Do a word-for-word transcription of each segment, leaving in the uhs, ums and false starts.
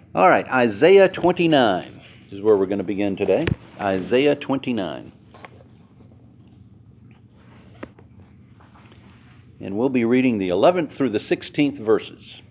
All right, Isaiah twenty-nine is where we're going to begin today. Isaiah twenty-nine. And we'll be reading the eleventh through the sixteenth verses.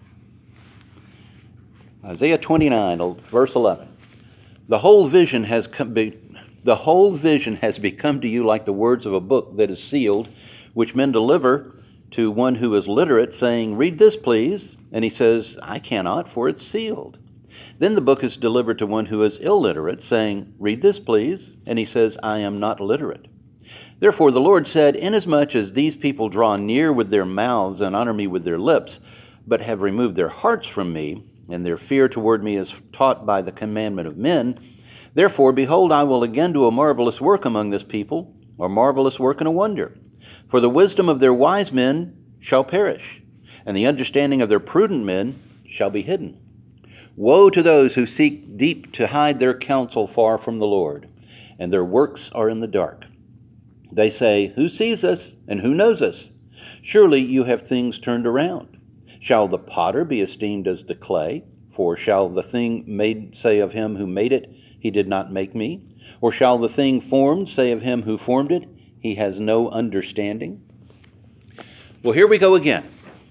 Isaiah twenty-nine, verse eleven. The whole vision has come, be, the whole vision has become to you like the words of a book that is sealed, which men deliver to one who is literate, saying, "Read this, please." And he says, "I cannot, for it's sealed." Then the book is delivered to one who is illiterate, saying, "Read this, please." And he says, "I am not literate." Therefore the Lord said, "Inasmuch as these people draw near with their mouths and honor me with their lips, but have removed their hearts from me, and their fear toward me is taught by the commandment of men, therefore, behold, I will again do a marvelous work among this people, a marvelous work and a wonder. For the wisdom of their wise men shall perish, and the understanding of their prudent men shall be hidden. Woe to those who seek deep to hide their counsel far from the Lord, and their works are in the dark. They say, who sees us, and who knows us? Surely you have things turned around. Shall the potter be esteemed as the clay? For shall the thing made say of him who made it, he did not make me? Or shall the thing formed say of him who formed it, he has no understanding? Well, here we go again.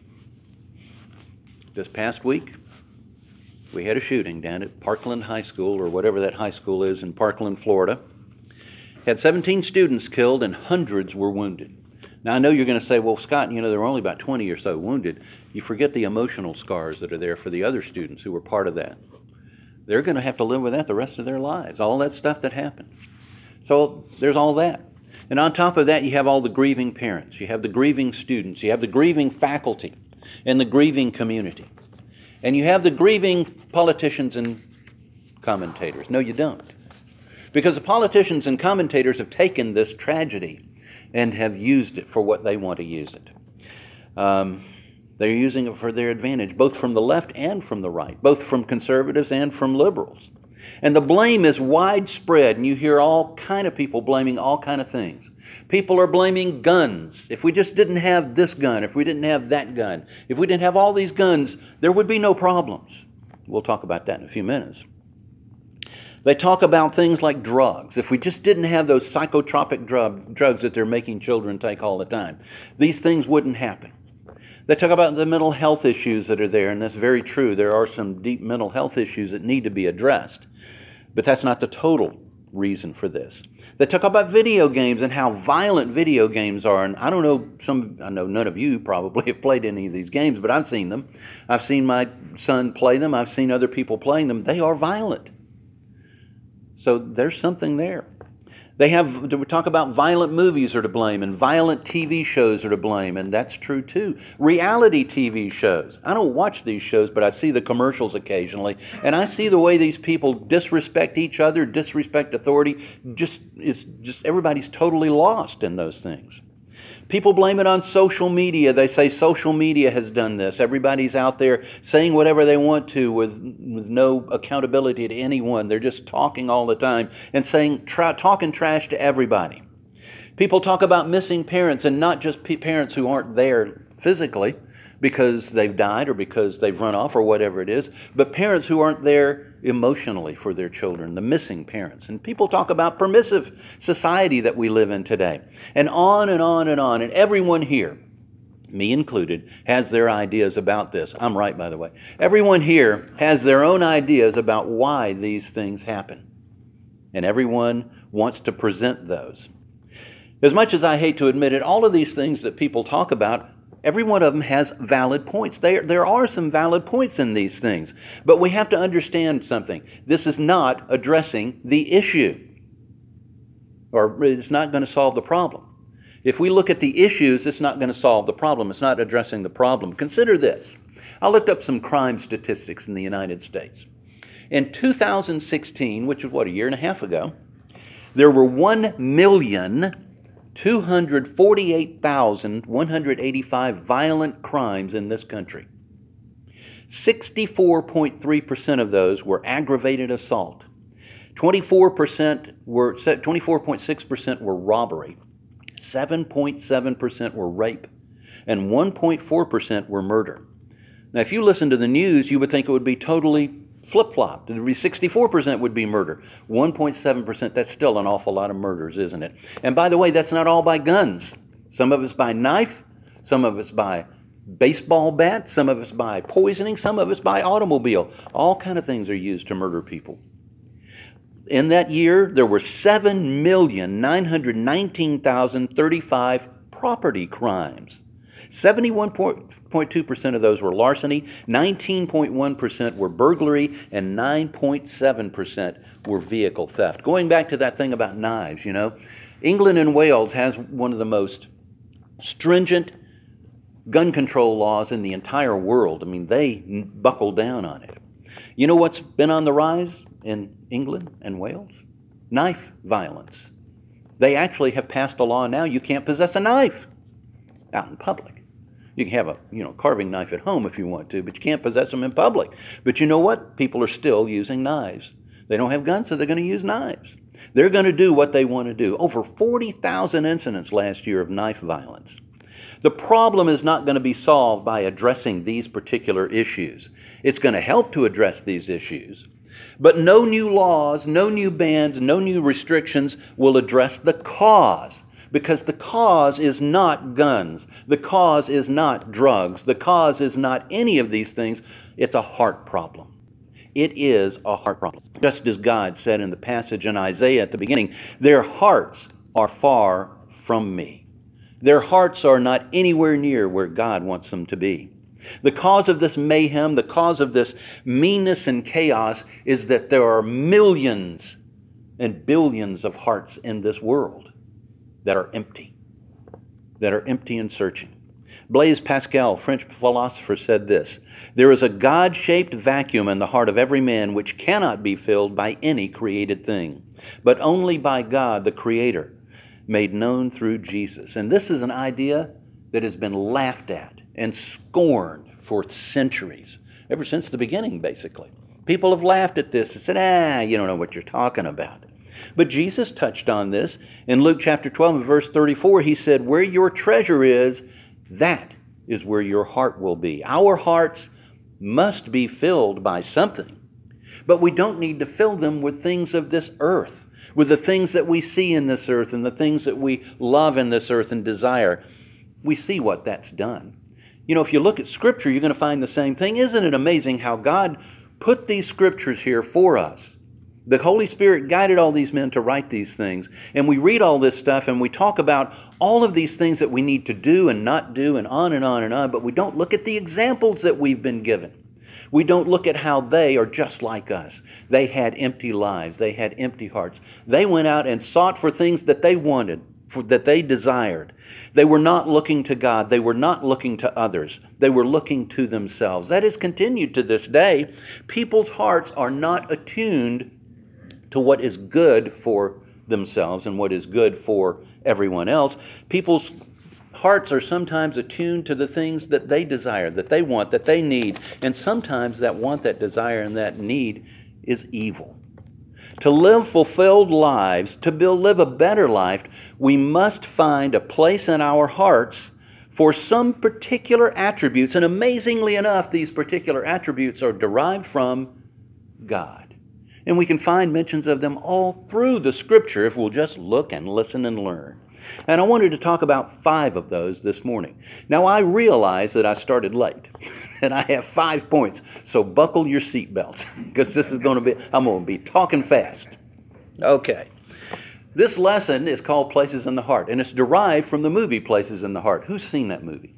This past week, we had a shooting down at Parkland High School, or whatever that high school is in Parkland, Florida. Had seventeen students killed and hundreds were wounded. Now, I know you're going to say, well, Scott, you know, there were only about twenty or so wounded. You forget the emotional scars that are there for the other students who were part of that. They're going to have to live with that the rest of their lives, all that stuff that happened. So there's all that. And on top of that, you have all the grieving parents. You have the grieving students. You have the grieving faculty and the grieving community. And you have the grieving politicians and commentators. No, you don't. Because the politicians and commentators have taken this tragedy and have used it for what they want to use it. Um, they're using it for their advantage, both from the left and from the right, both from conservatives and from liberals. And the blame is widespread, and you hear all kind of people blaming all kind of things. People are blaming guns. If we just didn't have this gun, if we didn't have that gun, if we didn't have all these guns, there would be no problems. We'll talk about that in a few minutes. They talk about things like drugs. If we just didn't have those psychotropic drug, drugs that they're making children take all the time, these things wouldn't happen. They talk about the mental health issues that are there, and that's very true. There are some deep mental health issues that need to be addressed, but that's not the total reason for this. They talk about video games and how violent video games are, and I don't know, some I know none of you probably have played any of these games, but I've seen them. I've seen my son play them. I've seen other people playing them. They are violent. So there's something there. They have, we talk about violent movies are to blame and violent T V shows are to blame, and that's true too. Reality T V shows. I don't watch these shows, but I see the commercials occasionally, and I see the way these people disrespect each other, disrespect authority. Just it's just everybody's totally lost in those things. People blame it on social media. They say social media has done this. Everybody's out there saying whatever they want to with, with no accountability to anyone. They're just talking all the time and saying, tra- talking trash to everybody. People talk about missing parents, and not just p- parents who aren't there physically because they've died or because they've run off or whatever it is, but parents who aren't there emotionally for their children, the missing parents. And people talk about permissive society that we live in today. And on and on and on. And everyone here, me included, has their ideas about this. I'm right, by the way. Everyone here has their own ideas about why these things happen. And everyone wants to present those. As much as I hate to admit it, all of these things that people talk about, every one of them has valid points. There, there are some valid points in these things. But we have to understand something. This is not addressing the issue. Or it's not going to solve the problem. If we look at the issues, it's not going to solve the problem. It's not addressing the problem. Consider this. I looked up some crime statistics in the United States. In two thousand sixteen, which was what, a year and a half ago, there were one million two hundred forty-eight thousand one hundred eighty-five violent crimes in this country. sixty-four point three percent of those were aggravated assault. twenty-four percent were twenty-four point six percent were robbery. seven point seven percent were rape, and one point four percent were murder. Now, if you listen to the news, you would think it would be totally flip-flopped. It would be sixty-four percent would be murder. one point seven percent, that's still an awful lot of murders, isn't it? And by the way, that's not all by guns. Some of it's by knife, some of it's by baseball bat, some of it's by poisoning, some of it's by automobile. All kind of things are used to murder people. In that year, there were seven million nine hundred nineteen thousand thirty-five property crimes. seventy-one point two percent of those were larceny, nineteen point one percent were burglary, and nine point seven percent were vehicle theft. Going back to that thing about knives, you know, England and Wales has one of the most stringent gun control laws in the entire world. I mean, they buckle down on it. You know what's been on the rise in England and Wales? Knife violence. They actually have passed a law now you can't possess a knife out in public. You can have a you know carving knife at home if you want to, but you can't possess them in public. But you know what? People are still using knives. They don't have guns, so they're going to use knives. They're going to do what they want to do. Over forty thousand incidents last year of knife violence. The problem is not going to be solved by addressing these particular issues. It's going to help to address these issues. But no new laws, no new bans, no new restrictions will address the cause. Because the cause is not guns. The cause is not drugs. The cause is not any of these things. It's a heart problem. It is a heart problem. Just as God said in the passage in Isaiah at the beginning, their hearts are far from me. Their hearts are not anywhere near where God wants them to be. The cause of this mayhem, the cause of this meanness and chaos is that there are millions and billions of hearts in this world that are empty, that are empty and searching. Blaise Pascal, French philosopher, said this: "There is a God-shaped vacuum in the heart of every man which cannot be filled by any created thing, but only by God, the Creator, made known through Jesus." And this is an idea that has been laughed at and scorned for centuries, ever since the beginning, basically. People have laughed at this and said, ah, you don't know what you're talking about. But Jesus touched on this. In Luke chapter twelve and verse thirty-four, he said, where your treasure is, that is where your heart will be. Our hearts must be filled by something, but we don't need to fill them with things of this earth, with the things that we see in this earth and the things that we love in this earth and desire. We see what that's done. You know, if you look at Scripture, you're going to find the same thing. Isn't it amazing how God put these Scriptures here for us? The Holy Spirit guided all these men to write these things. And we read all this stuff and we talk about all of these things that we need to do and not do and on and on and on, but we don't look at the examples that we've been given. We don't look at how they are just like us. They had empty lives. They had empty hearts. They went out and sought for things that they wanted, for, that they desired. They were not looking to God. They were not looking to others. They were looking to themselves. That is continued to this day. People's hearts are not attuned to what is good for themselves and what is good for everyone else. People's hearts are sometimes attuned to the things that they desire, that they want, that they need. And sometimes that want, that desire, and that need is evil. To live fulfilled lives, to build, live a better life, we must find a place in our hearts for some particular attributes. And amazingly enough, these particular attributes are derived from God. And we can find mentions of them all through the Scripture if we'll just look and listen and learn. And I wanted to talk about five of those this morning. Now, I realize that I started late, and I have five points, so buckle your seatbelts, because this is going to be, I'm going to be talking fast. Okay. This lesson is called Places in the Heart, and it's derived from the movie Places in the Heart. Who's seen that movie?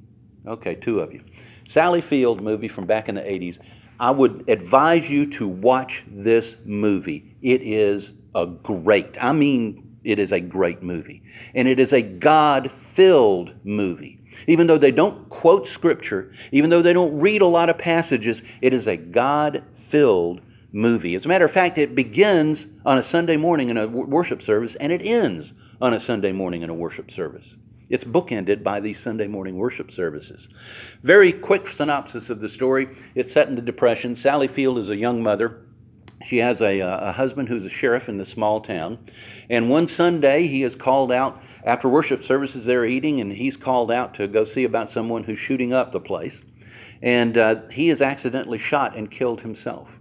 Okay, two of you. Sally Field movie from back in the eighties. I would advise you to watch this movie. It is a great, I mean, it is a great movie. And it is a God-filled movie. Even though they don't quote Scripture, even though they don't read a lot of passages, it is a God-filled movie. As a matter of fact, it begins on a Sunday morning in a worship service, and it ends on a Sunday morning in a worship service. It's bookended by these Sunday morning worship services. Very quick synopsis of the story. It's set in the Depression. Sally Field is a young mother. She has a, a husband who's a sheriff in the small town. And one Sunday, he is called out after worship services. They're eating, and he's called out to go see about someone who's shooting up the place. And uh, he is accidentally shot and killed himself.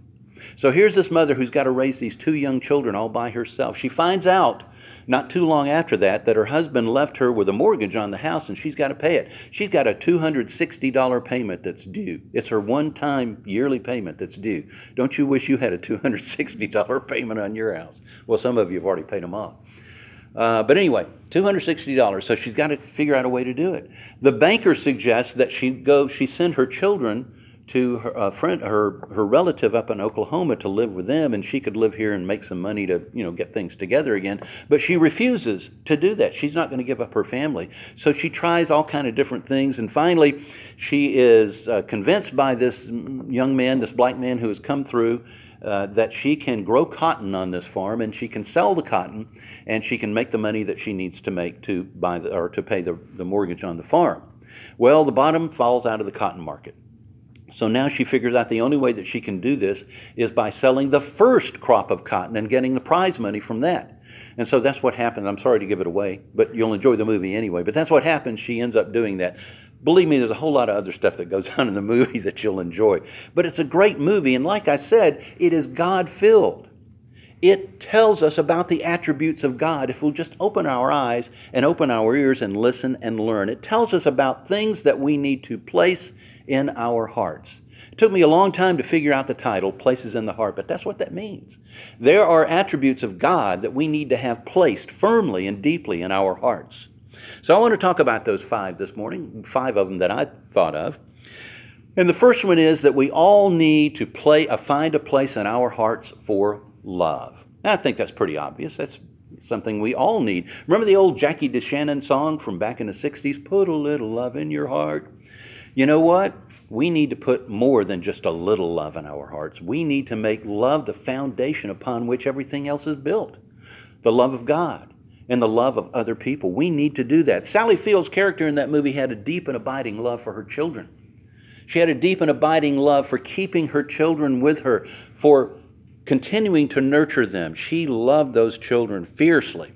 So here's this mother who's got to raise these two young children all by herself. She finds out not too long after that that her husband left her with a mortgage on the house and she's got to pay it. She's got a two hundred sixty dollars payment that's due. It's her one-time yearly payment that's due. Don't you wish you had a two hundred sixty dollars payment on your house? Well, some of you have already paid them off. Uh, but anyway, two hundred sixty dollars. So she's got to figure out a way to do it. The banker suggests that she go, she send her children to her uh, friend, her her relative up in Oklahoma to live with them, and she could live here and make some money to, you know, get things together again. But she refuses to do that. She's not going to give up her family. So she tries all kind of different things, and finally, she is uh, convinced by this young man, this black man who has come through, uh, that she can grow cotton on this farm, and she can sell the cotton, and she can make the money that she needs to make to buy the, or to pay the, the mortgage on the farm. Well, the bottom falls out of the cotton market. So now she figures out the only way that she can do this is by selling the first crop of cotton and getting the prize money from that. And so that's what happened. I'm sorry to give it away, but you'll enjoy the movie anyway. But that's what happens. She ends up doing that. Believe me, there's a whole lot of other stuff that goes on in the movie that you'll enjoy. But it's a great movie, and like I said, it is God-filled. It tells us about the attributes of God if we'll just open our eyes and open our ears and listen and learn. It tells us about things that we need to place in our hearts. It took me a long time to figure out the title, Places in the Heart, but that's what that means. There are attributes of God that we need to have placed firmly and deeply in our hearts. So I want to talk about those five this morning, five of them that I thought of. And the first one is that we all need to play, uh, find a place in our hearts for love. And I think that's pretty obvious. That's something we all need. Remember the old Jackie DeShannon song from back in the sixties, Put a Little Love in Your Heart? You know what? We need to put more than just a little love in our hearts. We need to make love the foundation upon which everything else is built. The love of God and the love of other people. We need to do that. Sally Field's character in that movie had a deep and abiding love for her children. She had a deep and abiding love for keeping her children with her, for continuing to nurture them. She loved those children fiercely.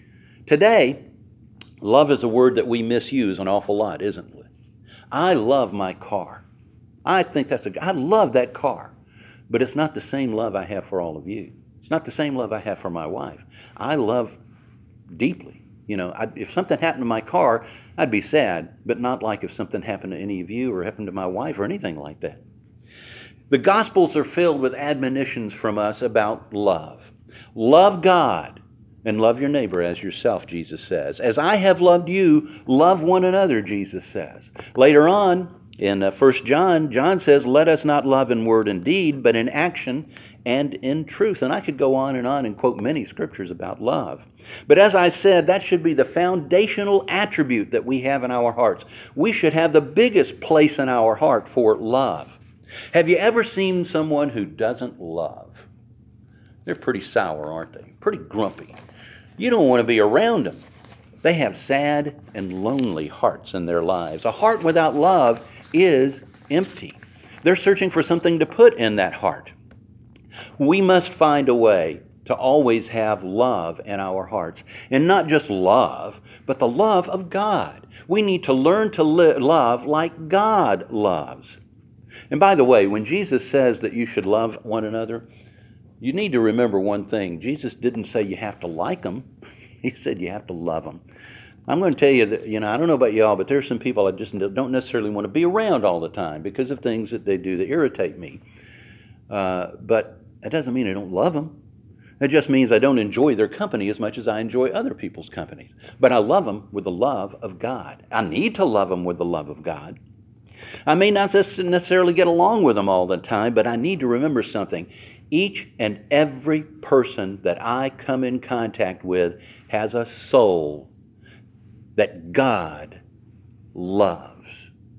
Today, love is a word that we misuse an awful lot, isn't it? I love my car. I think that's a, I love that car. But it's not the same love I have for all of you. It's not the same love I have for my wife. I love deeply. You know, I, if something happened to my car, I'd be sad, but not like if something happened to any of you or happened to my wife or anything like that. The Gospels are filled with admonitions from us about love. Love God and love your neighbor as yourself, Jesus says. As I have loved you, love one another, Jesus says. Later on, in uh, First John, John says, let us not love in word and deed, but in action and in truth. And I could go on and on and quote many scriptures about love. But as I said, that should be the foundational attribute that we have in our hearts. We should have the biggest place in our heart for love. Have you ever seen someone who doesn't love? They're pretty sour, aren't they? Pretty grumpy. You don't want to be around them. They have sad and lonely hearts in their lives. A heart without love is empty. They're searching for something to put in that heart. We must find a way to always have love in our hearts. And not just love, but the love of God. We need to learn to li- love like God loves. And by the way, when Jesus says that you should love one another, you need to remember one thing. Jesus didn't say you have to like them. He said you have to love them. I'm going to tell you that, you know, I don't know about y'all, but there's some people I just don't necessarily want to be around all the time because of things that they do that irritate me. Uh, but it doesn't mean I don't love them. It just means I don't enjoy their company as much as I enjoy other people's company. But I love them with the love of God. I need to love them with the love of God. I may not necessarily get along with them all the time, but I need to remember something. Each and every person that I come in contact with has a soul that God loves.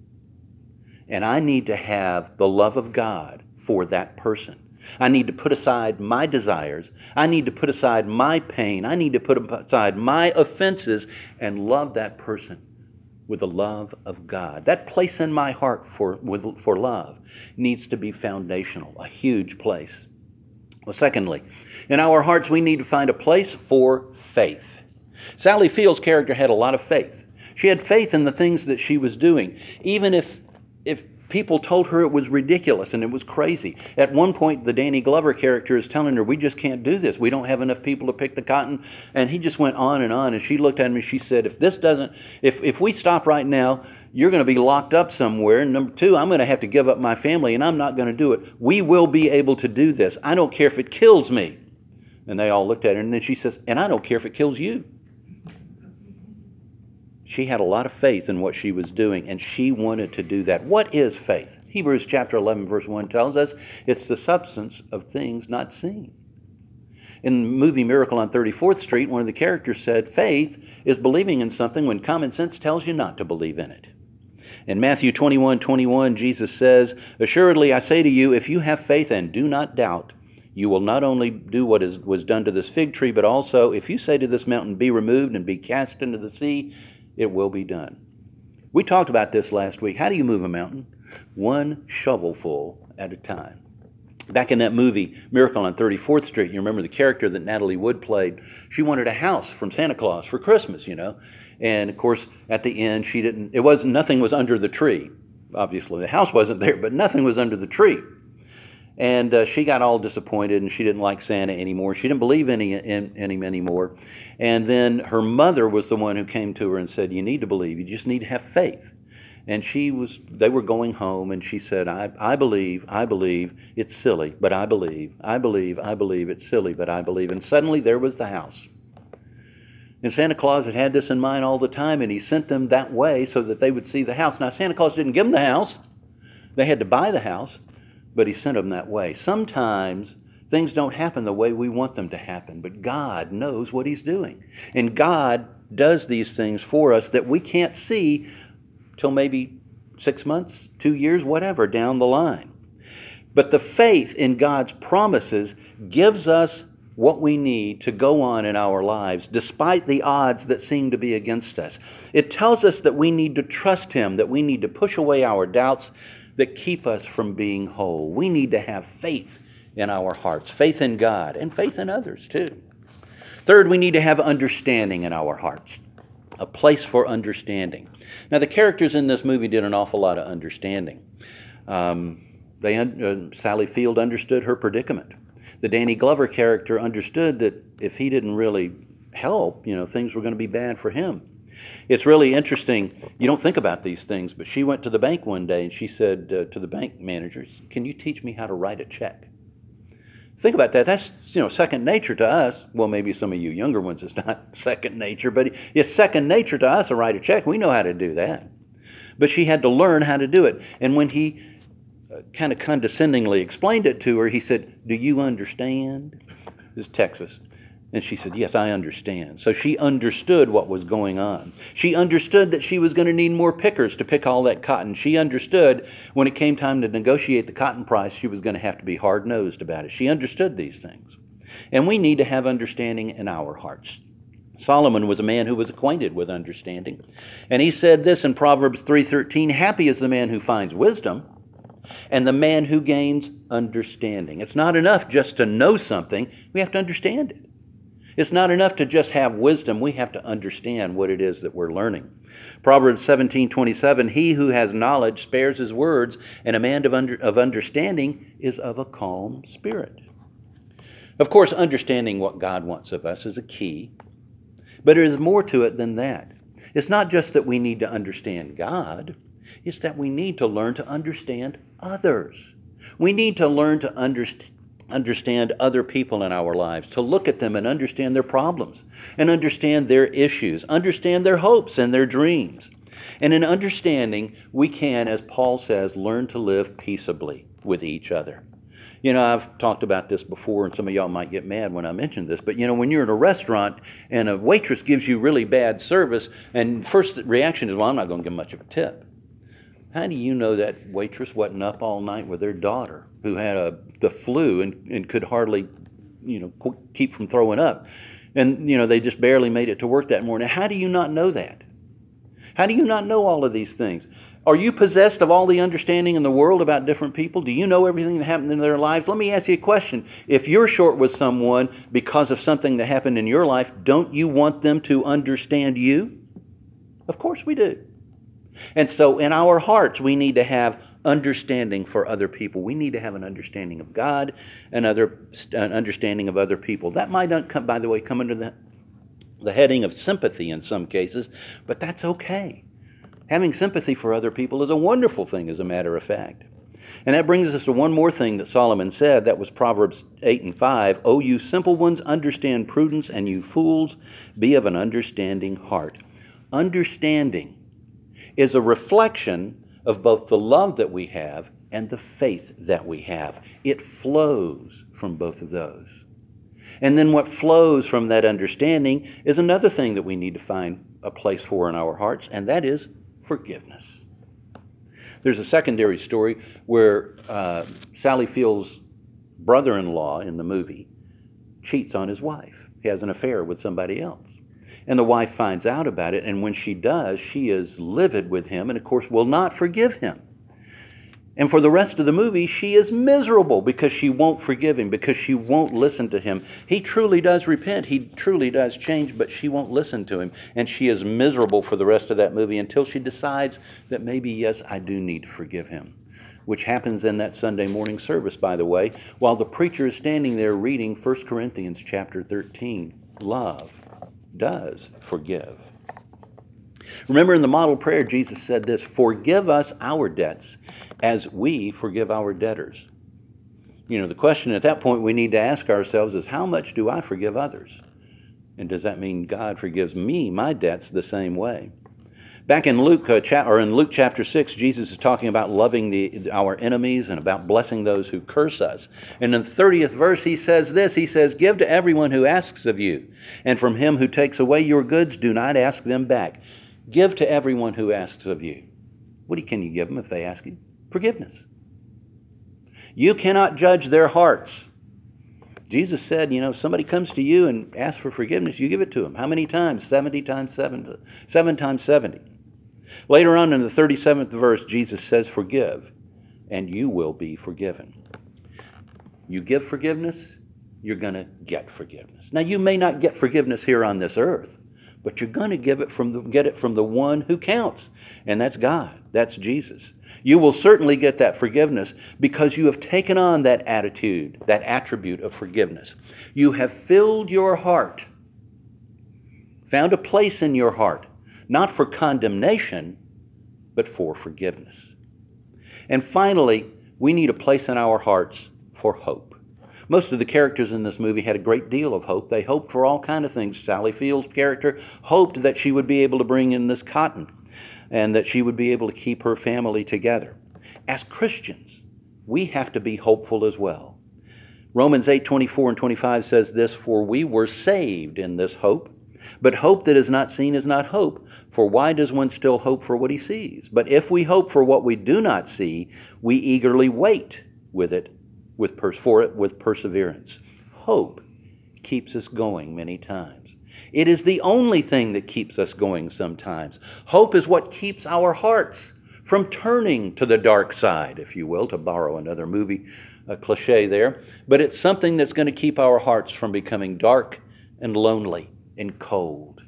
And I need to have the love of God for that person. I need to put aside my desires. I need to put aside my pain. I need to put aside my offenses and love that person with the love of God. That place in my heart for, with, for love needs to be foundational, a huge place. Well, secondly, in our hearts we need to find a place for faith. Sally Field's character had a lot of faith. She had faith in the things that she was doing. Even if, if People told her it was ridiculous and it was crazy. At one point, the Danny Glover character is telling her, we just can't do this. We don't have enough people to pick the cotton. And he just went on and on. And she looked at him and she said, if this doesn't, if, if we stop right now, you're going to be locked up somewhere. And number two, I'm going to have to give up my family and I'm not going to do it. We will be able to do this. I don't care if it kills me. And they all looked at her. And then she says, and I don't care if it kills you. She had a lot of faith in what she was doing, and she wanted to do that. What is faith? Hebrews chapter eleven, verse one tells us it's the substance of things not seen. In the movie Miracle on thirty-fourth Street, one of the characters said, faith is believing in something when common sense tells you not to believe in it. In Matthew twenty-one twenty-one, Jesus says, assuredly I say to you, if you have faith and do not doubt, you will not only do what is, was done to this fig tree, but also if you say to this mountain, be removed and be cast into the sea, it will be done. We talked about this last week. How do you move a mountain? One shovelful at a time. Back in that movie, Miracle on thirty-fourth Street, you remember the character that Natalie Wood played. She wanted a house from Santa Claus for Christmas, you know. And of course, at the end, she didn't, it wasn't, nothing was under the tree. Obviously, the house wasn't there, but nothing was under the tree. And uh, she got all disappointed, and she didn't like Santa anymore. She didn't believe in, in, in him anymore. And then her mother was the one who came to her and said, you need to believe. You just need to have faith. And she was, they were going home, and she said, I, I believe, I believe, it's silly, but I believe. I believe, I believe, it's silly, but I believe. And suddenly there was the house. And Santa Claus had had this in mind all the time, and he sent them that way so that they would see the house. Now, Santa Claus didn't give them the house. They had to buy the house. But he sent them that way. Sometimes things don't happen the way we want them to happen, but God knows what he's doing. And God does these things for us that we can't see till maybe six months, two years, whatever, down the line. But the faith in God's promises gives us what we need to go on in our lives, despite the odds that seem to be against us. It tells us that we need to trust him, that we need to push away our doubts, that keep us from being whole. We need to have faith in our hearts, faith in God, and faith in others too. Third, we need to have understanding in our hearts, a place for understanding. Now, the characters in this movie did an awful lot of understanding. Um, they, uh, Sally Field understood her predicament. The Danny Glover character understood that if he didn't really help, you know, things were going to be bad for him. It's really interesting. You don't think about these things, but she went to the bank one day and she said uh, to the bank managers, can you teach me how to write a check? Think about that. That's, you know, second nature to us. Well, maybe some of you younger ones, it's not second nature, but it's second nature to us to write a check. We know how to do that. But she had to learn how to do it. And when he uh, kind of condescendingly explained it to her, he said, do you understand? This is Texas. And she said, yes, I understand. So she understood what was going on. She understood that she was going to need more pickers to pick all that cotton. She understood when it came time to negotiate the cotton price, she was going to have to be hard-nosed about it. She understood these things. And we need to have understanding in our hearts. Solomon was a man who was acquainted with understanding. And he said this in Proverbs three thirteen, happy is the man who finds wisdom and the man who gains understanding. It's not enough just to know something. We have to understand it. It's not enough to just have wisdom. We have to understand what it is that we're learning. Proverbs seventeen twenty-seven, he who has knowledge spares his words, and a man of, under, of understanding is of a calm spirit. Of course, understanding what God wants of us is a key, but there is more to it than that. It's not just that we need to understand God, it's that we need to learn to understand others. We need to learn to understand understand other people in our lives, to look at them and understand their problems, and understand their issues, understand their hopes and their dreams. And in understanding, we can, as Paul says, learn to live peaceably with each other. You know, I've talked about this before, and some of y'all might get mad when I mention this, but you know, when you're in a restaurant and a waitress gives you really bad service, and first reaction is, well, I'm not going to give much of a tip. How do you know that waitress wasn't up all night with their daughter who had a, the flu and, and could hardly, you know, keep from throwing up? And, you know, they just barely made it to work that morning. How do you not know that? How do you not know all of these things? Are you possessed of all the understanding in the world about different people? Do you know everything that happened in their lives? Let me ask you a question. If you're short with someone because of something that happened in your life, don't you want them to understand you? Of course we do. And so in our hearts, we need to have understanding for other people. We need to have an understanding of God and other an understanding of other people. That might not come, by the way, come under the, the heading of sympathy in some cases, but that's okay. Having sympathy for other people is a wonderful thing, as a matter of fact. And that brings us to one more thing that Solomon said. That was Proverbs eight and five. "O you simple ones, understand prudence, and you fools, be of an understanding heart." Understanding is a reflection of both the love that we have and the faith that we have. It flows from both of those. And then what flows from that understanding is another thing that we need to find a place for in our hearts, and that is forgiveness. There's a secondary story where uh, Sally Field's brother-in-law in the movie cheats on his wife. He has an affair with somebody else. And the wife finds out about it, and when she does, she is livid with him and, of course, will not forgive him. And for the rest of the movie, she is miserable because she won't forgive him, because she won't listen to him. He truly does repent. He truly does change, but she won't listen to him. And she is miserable for the rest of that movie until she decides that maybe, yes, I do need to forgive him, which happens in that Sunday morning service, by the way, while the preacher is standing there reading First Corinthians chapter thirteen. Love does forgive. Remember, in the model prayer, Jesus said this: "Forgive us our debts as we forgive our debtors." You know, the question at that point we need to ask ourselves is, how much do I forgive others? And does that mean God forgives me my debts the same way? Back in Luke, uh, cha- or in Luke chapter six, Jesus is talking about loving the, our enemies and about blessing those who curse us. And in the thirtieth verse, he says this. He says, "Give to everyone who asks of you, and from him who takes away your goods, do not ask them back." Give to everyone who asks of you. What can you give them if they ask you? Forgiveness. You cannot judge their hearts. Jesus said, you know, if somebody comes to you and asks for forgiveness, you give it to them. How many times? seventy times seven. Seven times seventy. Later on in the thirty-seventh verse, Jesus says, "Forgive, and you will be forgiven." You give forgiveness, you're going to get forgiveness. Now, you may not get forgiveness here on this earth, but you're going to give it from the, get it from the one who counts, and that's God. That's Jesus. You will certainly get that forgiveness because you have taken on that attitude, that attribute of forgiveness. You have filled your heart, found a place in your heart, not for condemnation, but for forgiveness. And finally, we need a place in our hearts for hope. Most of the characters in this movie had a great deal of hope. They hoped for all kinds of things. Sally Field's character hoped that she would be able to bring in this cotton and that she would be able to keep her family together. As Christians, we have to be hopeful as well. Romans eight twenty-four and twenty-five says this: "For we were saved in this hope, but hope that is not seen is not hope. For why does one still hope for what he sees? But if we hope for what we do not see, we eagerly wait with it, with pers- for it with perseverance." Hope keeps us going many times. It is the only thing that keeps us going sometimes. Hope is what keeps our hearts from turning to the dark side, if you will, to borrow another movie a cliche there. But it's something that's going to keep our hearts from becoming dark and lonely and cold.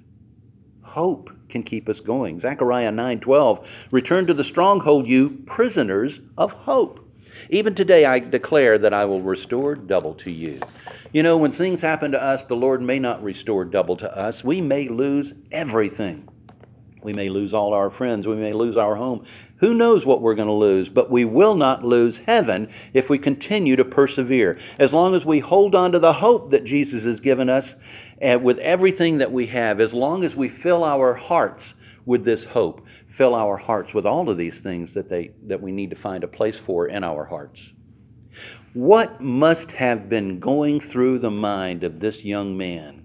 Hope can keep us going. Zechariah nine twelve, "Return to the stronghold, you prisoners of hope. Even today I declare that I will restore double to you." You know, when things happen to us, the Lord may not restore double to us. We may lose everything. We may lose all our friends. We may lose our home. Who knows what we're going to lose? But we will not lose heaven if we continue to persevere. As long as we hold on to the hope that Jesus has given us and with everything that we have, as long as we fill our hearts with this hope, fill our hearts with all of these things that they that we need to find a place for in our hearts. What must have been going through the mind of this young man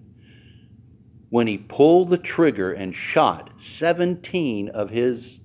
when he pulled the trigger and shot seventeen of his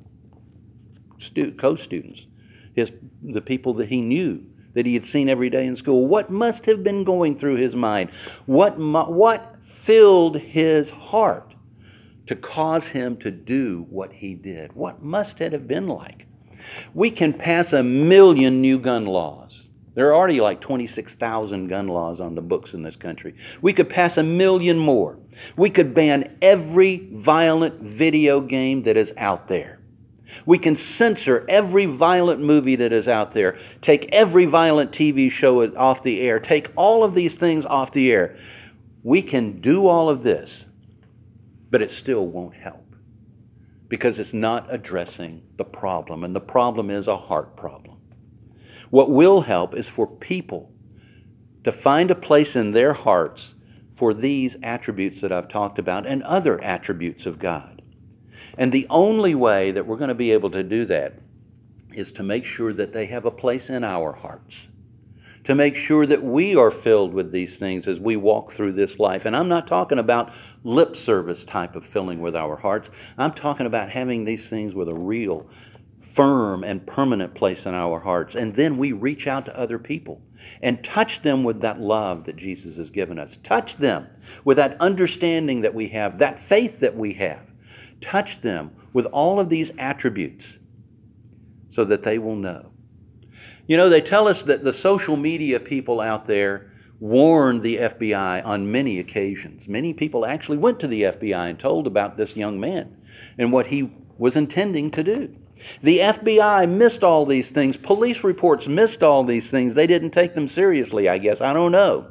stu- co-students, his, the people that he knew, that he had seen every day in school? What must have been going through his mind? What, what filled his heart to cause him to do what he did? What must it have been like? We can pass a million new gun laws. There are already like twenty-six thousand gun laws on the books in this country. We could pass a million more. We could ban every violent video game that is out there. We can censor every violent movie that is out there, take every violent T V show off the air, take all of these things off the air. We can do all of this, but it still won't help because it's not addressing the problem, and the problem is a heart problem. What will help is for people to find a place in their hearts for these attributes that I've talked about and other attributes of God. And the only way that we're going to be able to do that is to make sure that they have a place in our hearts, to make sure that we are filled with these things as we walk through this life. And I'm not talking about lip service type of filling with our hearts. I'm talking about having these things with a real, firm, and permanent place in our hearts. And then we reach out to other people and touch them with that love that Jesus has given us. Touch them with that understanding that we have, that faith that we have. Touch them with all of these attributes so that they will know. You know, they tell us that the social media people out there warned the F B I on many occasions. Many people actually went to the F B I and told about this young man and what he was intending to do. The F B I missed all these things. Police reports missed all these things. They didn't take them seriously, I guess. I don't know.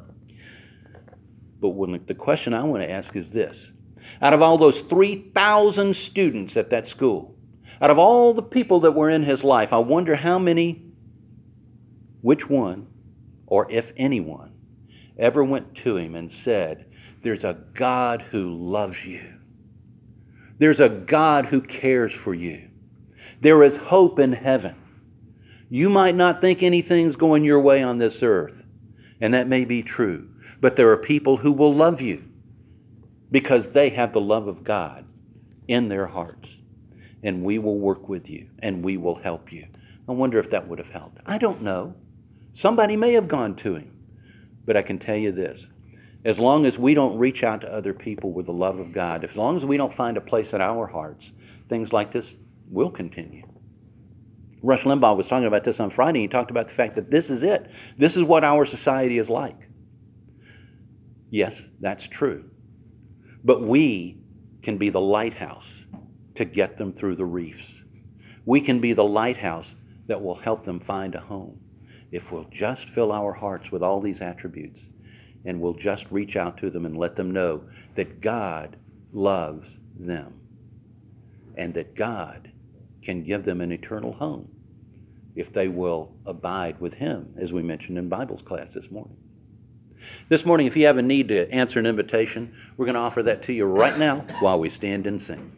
But when, the question I want to ask is this. Out of all those three thousand students at that school, out of all the people that were in his life, I wonder how many, which one, or if anyone, ever went to him and said, there's a God who loves you. There's a God who cares for you. There is hope in heaven. You might not think anything's going your way on this earth, and that may be true, but there are people who will love you because they have the love of God in their hearts. And we will work with you, and we will help you. I wonder if that would have helped. I don't know. Somebody may have gone to him. But I can tell you this. As long as we don't reach out to other people with the love of God, as long as we don't find a place in our hearts, things like this will continue. Rush Limbaugh was talking about this on Friday. He talked about the fact that this is it. This is what our society is like. Yes, that's true. But we can be the lighthouse to get them through the reefs. We can be the lighthouse that will help them find a home if we'll just fill our hearts with all these attributes and we'll just reach out to them and let them know that God loves them and that God can give them an eternal home if they will abide with Him, as we mentioned in Bible's class this morning. This morning, if you have a need to answer an invitation, we're going to offer that to you right now while we stand and sing.